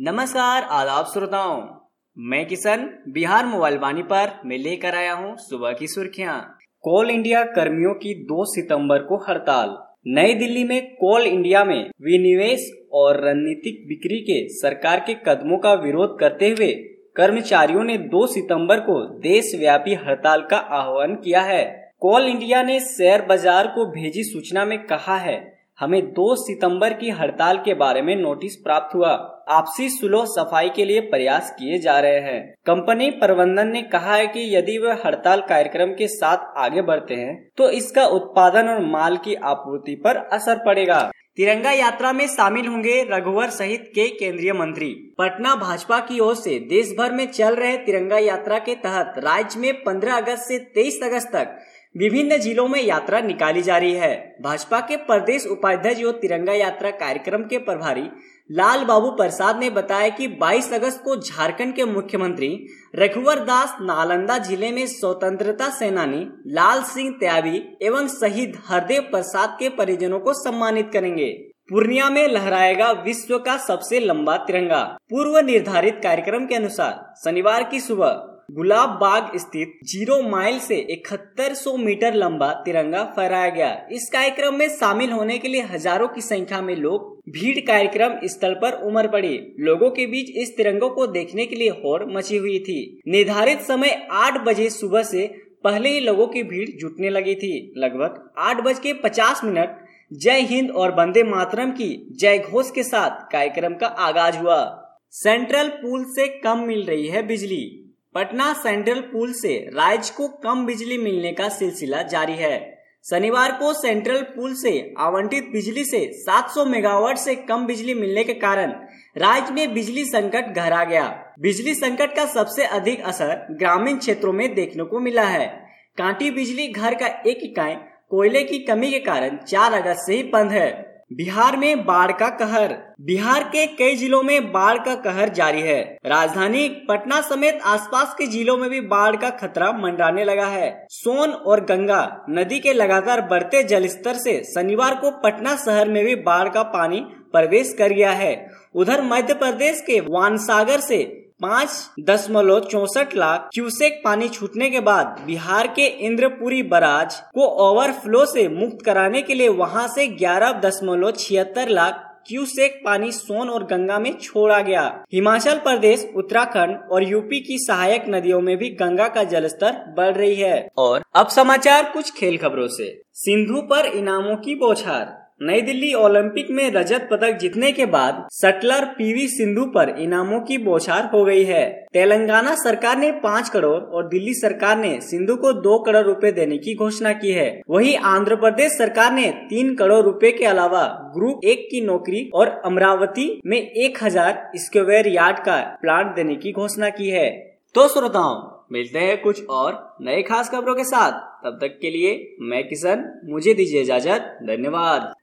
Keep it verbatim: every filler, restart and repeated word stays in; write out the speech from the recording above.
नमस्कार आदाब श्रोताओं, मैं किशन बिहार मोबाइल वाणी पर मैं लेकर आया हूं सुबह की सुर्खियां। कोल इंडिया कर्मियों की दो सितंबर को हड़ताल। नई दिल्ली में कोल इंडिया में विनिवेश और रणनीतिक बिक्री के सरकार के कदमों का विरोध करते हुए कर्मचारियों ने दो सितंबर को देशव्यापी हड़ताल का आह्वान किया है। कोल इंडिया ने शेयर बाजार को भेजी सूचना में कहा है, हमें दो सितंबर की हड़ताल के बारे में नोटिस प्राप्त हुआ। आपसी सुलह सफाई के लिए प्रयास किए जा रहे हैं। कंपनी प्रबंधन ने कहा है कि यदि वह हड़ताल कार्यक्रम के साथ आगे बढ़ते हैं तो इसका उत्पादन और माल की आपूर्ति पर असर पड़ेगा। तिरंगा यात्रा में शामिल होंगे रघुवर सहित के केंद्रीय मंत्री। पटना भाजपा की ओर से देश भर में चल रहे तिरंगा यात्रा के तहत राज्य में पंद्रह अगस्त से तेईस अगस्त तक विभिन्न जिलों में यात्रा निकाली जा रही है। भाजपा के प्रदेश उपाध्यक्ष और तिरंगा यात्रा कार्यक्रम के प्रभारी लाल बाबू प्रसाद ने बताया कि बाईस अगस्त को झारखंड के मुख्यमंत्री रघुवर दास नालंदा जिले में स्वतंत्रता सेनानी लाल सिंह त्यागी एवं शहीद हरदेव प्रसाद के परिजनों को सम्मानित करेंगे। पूर्णिया में लहराएगा विश्व का सबसे लंबा तिरंगा। पूर्व निर्धारित कार्यक्रम के अनुसार शनिवार की सुबह गुलाब बाग स्थित जीरो माइल से इकहत्तर सौ मीटर लंबा तिरंगा फहराया गया। इस कार्यक्रम में शामिल होने के लिए हजारों की संख्या में लोग भीड़ कार्यक्रम स्थल पर उमड़ पड़ी। लोगों के बीच इस तिरंगों को देखने के लिए होड़ मची हुई थी। निर्धारित समय आठ बजे सुबह से पहले ही लोगों की भीड़ जुटने लगी थी। लगभग आठ बज के पचास मिनट जय हिंद और वंदे मातरम की जय घोष के साथ कार्यक्रम का आगाज हुआ। सेंट्रल पूल से कम मिल रही है बिजली। पटना सेंट्रल पूल से राज्य को कम बिजली मिलने का सिलसिला जारी है। शनिवार को सेंट्रल पूल से आवंटित बिजली से सात सौ मेगावाट से कम बिजली मिलने के कारण राज्य में बिजली संकट गहरा गया। बिजली संकट का सबसे अधिक असर ग्रामीण क्षेत्रों में देखने को मिला है। कांटी बिजली घर का एक इकाई कोयले की कमी के कारण चार अगस्त से ही बंद है। बिहार में बाढ़ का कहर। बिहार के कई जिलों में बाढ़ का कहर जारी है। राजधानी पटना समेत आसपास के जिलों में भी बाढ़ का खतरा मंडराने लगा है। सोन और गंगा नदी के लगातार बढ़ते जलस्तर से शनिवार को पटना शहर में भी बाढ़ का पानी प्रवेश कर गया है। उधर मध्य प्रदेश के वानसागर से पाँच दशमलव चौसठ लाख क्यूसेक पानी छूटने के बाद बिहार के इंद्रपुरी बराज को ओवरफ्लो से मुक्त कराने के लिए वहां से ग्यारह दशमलव छिहत्तर लाख क्यूसेक पानी सोन और गंगा में छोड़ा गया। हिमाचल प्रदेश, उत्तराखंड और यूपी की सहायक नदियों में भी गंगा का जलस्तर बढ़ रही है। और अब समाचार कुछ खेल खबरों से। सिंधु पर इनामों की बौछार। नई दिल्ली ओलंपिक में रजत पदक जीतने के बाद शटलर पीवी सिंधु पर इनामों की बौछार हो गई है। तेलंगाना सरकार ने पाँच करोड़ और दिल्ली सरकार ने सिंधु को दो करोड़ रुपए देने की घोषणा की है। वहीं आंध्र प्रदेश सरकार ने तीन करोड़ रुपए के अलावा ग्रुप एक की नौकरी और अमरावती में एक हजार स्क्वायर यार्ड का प्लांट देने की घोषणा की है। तो श्रोताओं, मिलते हैं कुछ और नए खास खबरों के साथ। तब तक के लिए मैं किशन, मुझे दीजिए इजाजत। धन्यवाद।